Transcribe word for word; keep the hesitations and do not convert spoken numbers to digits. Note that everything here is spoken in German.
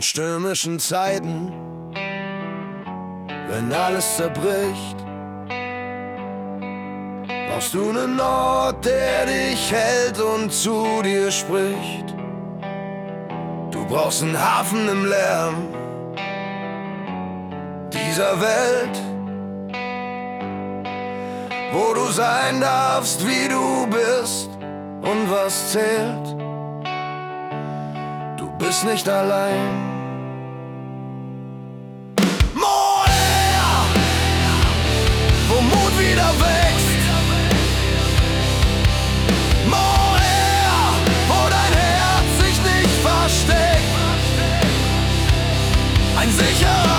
In stürmischen Zeiten, wenn alles zerbricht, brauchst du einen Ort, der dich hält und zu dir spricht. Du brauchst einen Hafen im Lärm dieser Welt, wo du sein darfst, wie du bist und was zählt. Du bist nicht allein. Moher, wo Mut wieder wächst. Moher, wo dein Herz sich nicht versteckt. Ein sicherer